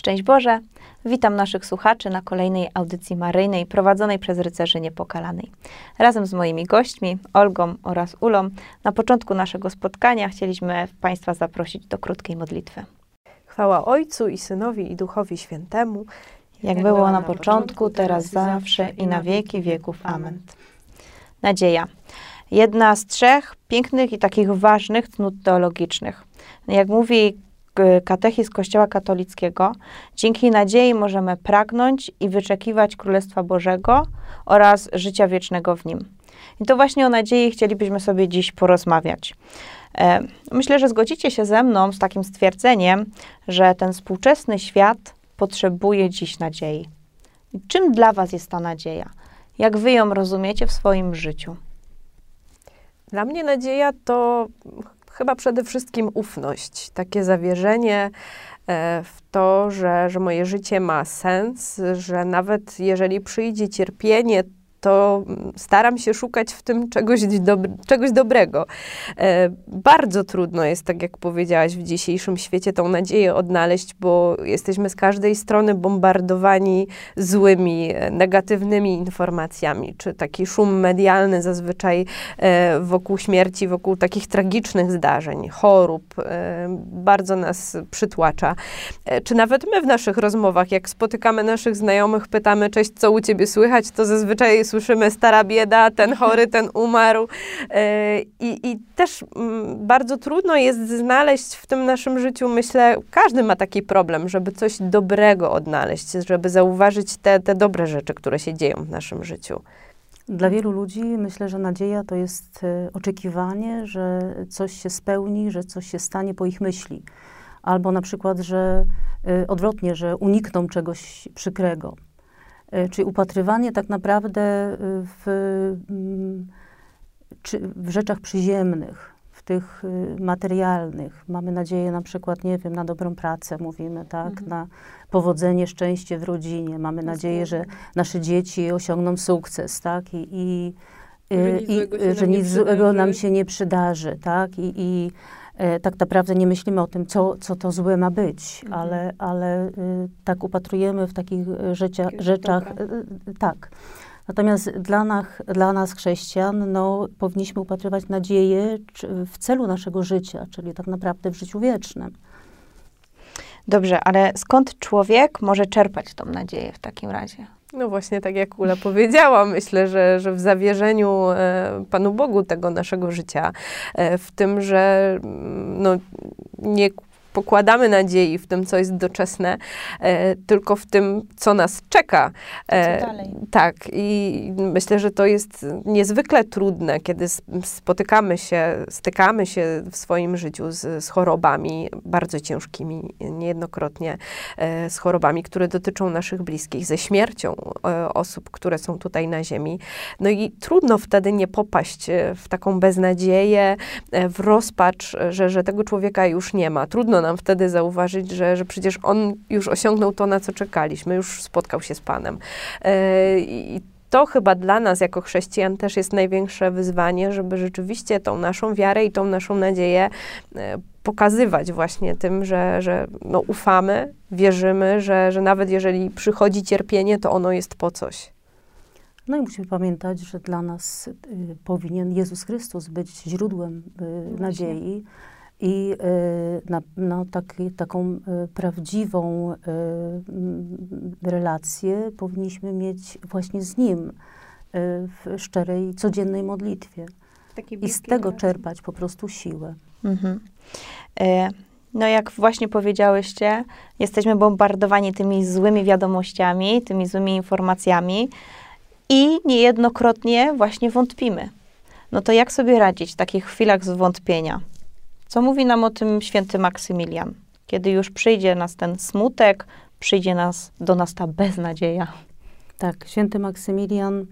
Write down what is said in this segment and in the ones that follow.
Szczęść Boże! Witam naszych słuchaczy na kolejnej audycji maryjnej prowadzonej przez Rycerzy Niepokalanej. Razem z moimi gośćmi, Olgą oraz Ulą, na początku naszego spotkania chcieliśmy Państwa zaprosić do krótkiej modlitwy. Chwała Ojcu i Synowi i Duchowi Świętemu, jak było na początku, teraz zawsze i na wieki wieków. Amen. Nadzieja. Jedna z trzech pięknych i takich ważnych cnót teologicznych. Jak mówi katechizm Kościoła katolickiego, dzięki nadziei możemy pragnąć i wyczekiwać Królestwa Bożego oraz życia wiecznego w Nim. I to właśnie o nadziei chcielibyśmy sobie dziś porozmawiać. Myślę, że zgodzicie się ze mną z takim stwierdzeniem, że ten współczesny świat potrzebuje dziś nadziei. Czym dla Was jest ta nadzieja? Jak Wy ją rozumiecie w swoim życiu? Dla mnie nadzieja to chyba przede wszystkim ufność, takie zawierzenie w to, że moje życie ma sens, że nawet jeżeli przyjdzie cierpienie, to staram się szukać w tym czegoś dobrego. Bardzo trudno jest, tak jak powiedziałaś, w dzisiejszym świecie tą nadzieję odnaleźć, bo jesteśmy z każdej strony bombardowani złymi, negatywnymi informacjami, czy taki szum medialny zazwyczaj wokół śmierci, wokół takich tragicznych zdarzeń, chorób, bardzo nas przytłacza. Czy nawet my w naszych rozmowach, jak spotykamy naszych znajomych, pytamy, cześć, co u ciebie słychać, to zazwyczaj słyszymy stara bieda, ten chory, ten umarł. I też bardzo trudno jest znaleźć w tym naszym życiu, myślę, każdy ma taki problem, żeby coś dobrego odnaleźć, żeby zauważyć te dobre rzeczy, które się dzieją w naszym życiu. Dla wielu ludzi myślę, że nadzieja to jest oczekiwanie, że coś się spełni, że coś się stanie po ich myśli. Albo na przykład, że odwrotnie, że unikną czegoś przykrego. Czyli upatrywanie tak naprawdę w rzeczach przyziemnych, w tych materialnych. Mamy nadzieję na przykład, nie wiem, na dobrą pracę, mówimy, tak, na powodzenie, szczęście w rodzinie. Mamy nadzieję, że nasze dzieci osiągną sukces, tak, że nic złego nam się nie przydarzy, tak, tak naprawdę nie myślimy o tym, co to złe ma być, ale tak upatrujemy w takich rzeczach, tak. Natomiast dla nas chrześcijan, powinniśmy upatrywać nadzieję w celu naszego życia, czyli tak naprawdę w życiu wiecznym. Dobrze, ale skąd człowiek może czerpać tą nadzieję w takim razie? No właśnie, tak jak Ula powiedziała, myślę, że w zawierzeniu Panu Bogu tego naszego życia, w tym, że nie pokładamy nadziei w tym, co jest doczesne, tylko w tym, co nas czeka. Co dalej? Tak, i myślę, że to jest niezwykle trudne, kiedy stykamy się w swoim życiu z chorobami bardzo ciężkimi, niejednokrotnie z chorobami, które dotyczą naszych bliskich, ze śmiercią osób, które są tutaj na ziemi. No i trudno wtedy nie popaść w taką beznadzieję, w rozpacz, że tego człowieka już nie ma. Trudno nam wtedy zauważyć, że przecież on już osiągnął to, na co czekaliśmy, już spotkał się z Panem. I to chyba dla nas, jako chrześcijan, też jest największe wyzwanie, żeby rzeczywiście tą naszą wiarę i tą naszą nadzieję pokazywać właśnie tym, że ufamy, wierzymy, że nawet jeżeli przychodzi cierpienie, to ono jest po coś. No i musimy pamiętać, że dla nas powinien Jezus Chrystus być źródłem nadziei. I taką prawdziwą relację powinniśmy mieć właśnie z Nim w szczerej, codziennej modlitwie. I z tego czerpać po prostu siłę. No jak właśnie powiedziałyście, jesteśmy bombardowani tymi złymi wiadomościami, tymi złymi informacjami i niejednokrotnie właśnie wątpimy. No to jak sobie radzić w takich chwilach zwątpienia? Co mówi nam o tym święty Maksymilian? Kiedy już przyjdzie nas ten smutek, przyjdzie do nas ta beznadzieja. Tak, święty Maksymilian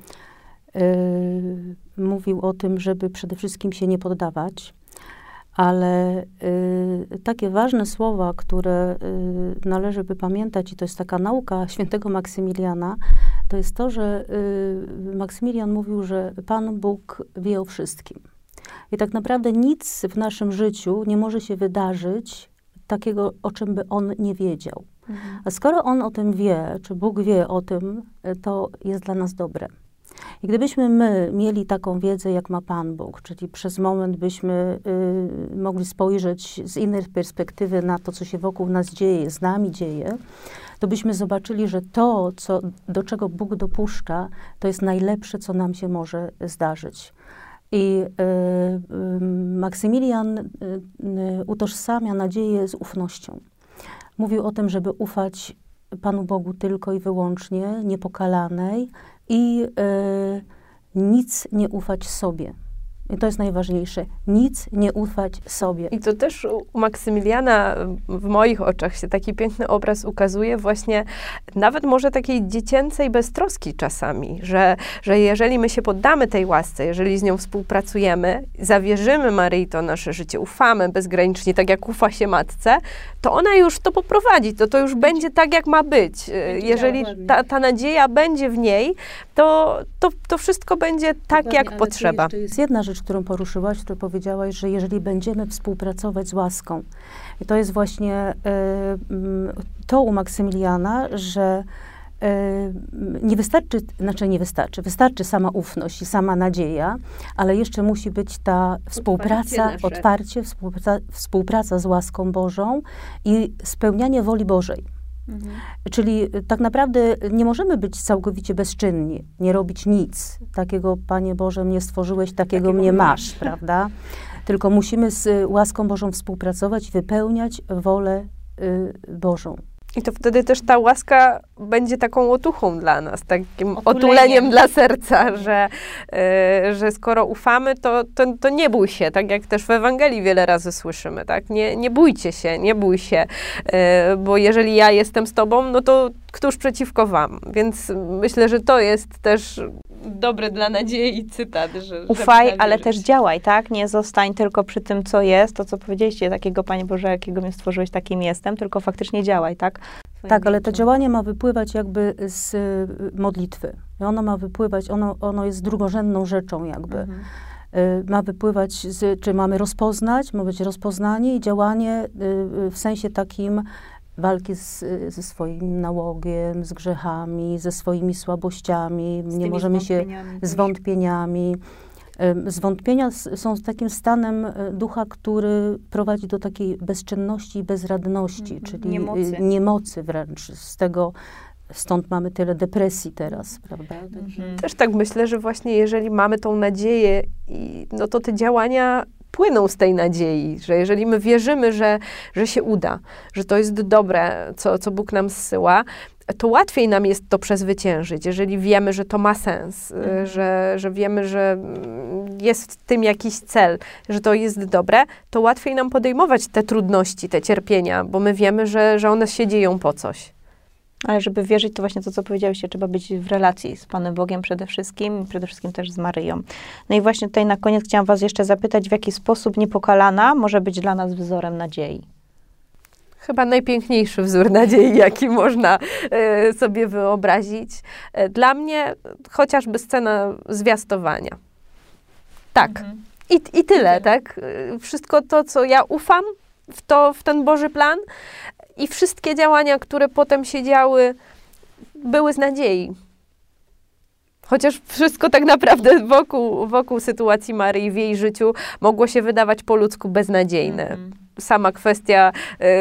mówił o tym, żeby przede wszystkim się nie poddawać, ale takie ważne słowa, które należy by pamiętać, i to jest taka nauka świętego Maksymiliana, to jest to, że Maksymilian mówił, że Pan Bóg wie o wszystkim. I tak naprawdę nic w naszym życiu nie może się wydarzyć takiego, o czym by on nie wiedział. A skoro On o tym wie, czy Bóg wie o tym, to jest dla nas dobre. I gdybyśmy my mieli taką wiedzę, jak ma Pan Bóg, czyli przez moment byśmy mogli spojrzeć z innej perspektywy na to, co się wokół nas dzieje, z nami dzieje, to byśmy zobaczyli, że to, do czego Bóg dopuszcza, to jest najlepsze, co nam się może zdarzyć. I Maksymilian utożsamia nadzieję z ufnością. Mówił o tym, żeby ufać Panu Bogu tylko i wyłącznie, niepokalanej i nic nie ufać sobie. I to jest najważniejsze. Nic nie ufać sobie. I to też u Maksymiliana w moich oczach się taki piękny obraz ukazuje właśnie nawet może takiej dziecięcej beztroski czasami, że jeżeli my się poddamy tej łasce, jeżeli z nią współpracujemy, zawierzymy Maryi to nasze życie, ufamy bezgranicznie, tak jak ufa się matce, to ona już to poprowadzi, to już będzie tak, jak ma być. Jeżeli ta nadzieja będzie w niej, to wszystko będzie tak, jak potrzeba. Jest jedna rzecz, którą poruszyłaś, którą powiedziałaś, że jeżeli będziemy współpracować z łaską, i to jest właśnie to u Maksymiliana, że wystarczy sama ufność i sama nadzieja, ale jeszcze musi być ta współpraca z łaską Bożą i spełnianie woli Bożej. Czyli tak naprawdę nie możemy być całkowicie bezczynni, nie robić nic. Takiego, Panie Boże, mnie stworzyłeś, takiego mnie masz, prawda? Tylko musimy z łaską Bożą współpracować, wypełniać wolę Bożą. I to wtedy też ta łaska będzie taką otuchą dla nas, takim otuleniem dla serca, że skoro ufamy, to nie bój się, tak jak też w Ewangelii wiele razy słyszymy, tak? Nie bójcie się, nie bój się, bo jeżeli ja jestem z tobą, no to któż przeciwko wam? Więc myślę, że to jest też dobry dla nadziei cytat. Ufaj, ale też działaj, tak? Nie zostań tylko przy tym, co jest, to co powiedzieliście, takiego, Panie Boże, jakiego mnie stworzyłeś, takim jestem, tylko faktycznie działaj, tak? Tak, ale to działanie ma wypływać jakby z modlitwy. I ono ma wypływać, ono jest drugorzędną rzeczą jakby. Ma wypływać, czy mamy rozpoznać, ma być rozpoznanie i działanie w sensie takim walki ze swoim nałogiem, z grzechami, ze swoimi słabościami, nie możemy się z wątpieniami. Zwątpienia są takim stanem ducha, który prowadzi do takiej bezczynności i bezradności, czyli niemocy wręcz. Stąd mamy tyle depresji teraz, prawda? Też tak myślę, że właśnie jeżeli mamy tą nadzieję, no to te działania płyną z tej nadziei, że jeżeli my wierzymy, że się uda, że to jest dobre, co Bóg nam zsyła, to łatwiej nam jest to przezwyciężyć, jeżeli wiemy, że to ma sens, że wiemy, że jest w tym jakiś cel, że to jest dobre, to łatwiej nam podejmować te trudności, te cierpienia, bo my wiemy, że one się dzieją po coś. Ale żeby wierzyć, to właśnie to, co powiedziałyście, trzeba być w relacji z Panem Bogiem przede wszystkim też z Maryją. No i właśnie tutaj na koniec chciałam was jeszcze zapytać, w jaki sposób niepokalana może być dla nas wzorem nadziei? Chyba najpiękniejszy wzór nadziei, jaki można sobie wyobrazić. Dla mnie chociażby scena zwiastowania. Tak. I tyle, tak? Wszystko to, co ja ufam w ten Boży plan i wszystkie działania, które potem się działy, były z nadziei. Chociaż wszystko tak naprawdę wokół sytuacji Maryi w jej życiu mogło się wydawać po ludzku beznadziejne. Sama kwestia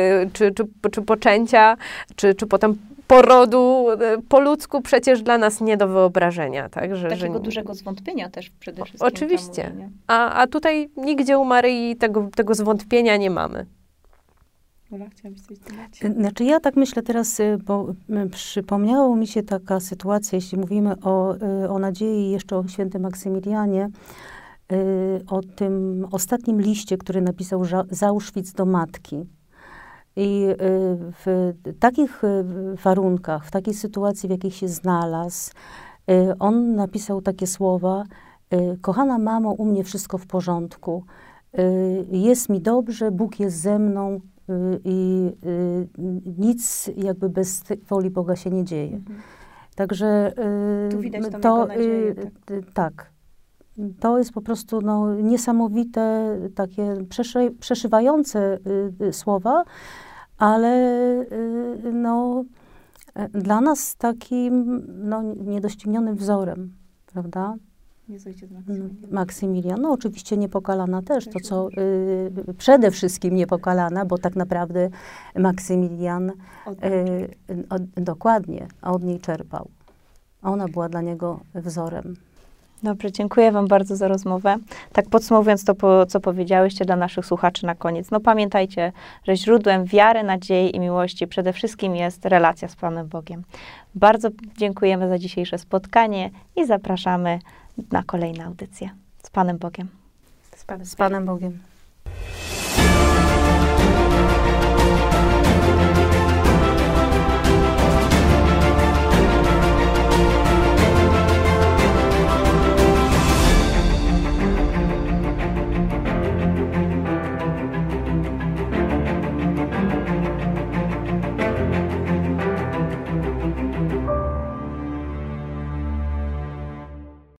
czy poczęcia, czy potem porodu po ludzku przecież dla nas nie do wyobrażenia. Tak? Takiego dużego zwątpienia też przede wszystkim. Oczywiście. A tutaj nigdzie u Maryi tego zwątpienia nie mamy. Chciałabyś coś dodać? Znaczy ja tak myślę teraz, bo przypomniało mi się taka sytuacja, jeśli mówimy o nadziei jeszcze o świętym Maksymilianie, o tym ostatnim liście, który napisał z Auschwitz do matki. I w takich warunkach, w takiej sytuacji, w jakiej się znalazł, on napisał takie słowa: kochana mamo, u mnie wszystko w porządku, jest mi dobrze, Bóg jest ze mną i nic jakby bez woli Boga się nie dzieje. Także tu widać tą nadzieję, tak. To jest po prostu niesamowite, takie przeszywające słowa, ale no, dla nas takim no, niedoścignionym wzorem, prawda? Jest ojciec Maksymilian. Maksymilian, no oczywiście Niepokalana też, to co przede wszystkim Niepokalana, bo tak naprawdę Maksymilian dokładnie od niej czerpał. Ona była dla niego wzorem. Dobrze, dziękuję wam bardzo za rozmowę. Tak podsumowując to, co powiedziałyście dla naszych słuchaczy na koniec. No pamiętajcie, że źródłem wiary, nadziei i miłości przede wszystkim jest relacja z Panem Bogiem. Bardzo dziękujemy za dzisiejsze spotkanie i zapraszamy na kolejne audycje. Z Panem Bogiem. Z Panem Bogiem.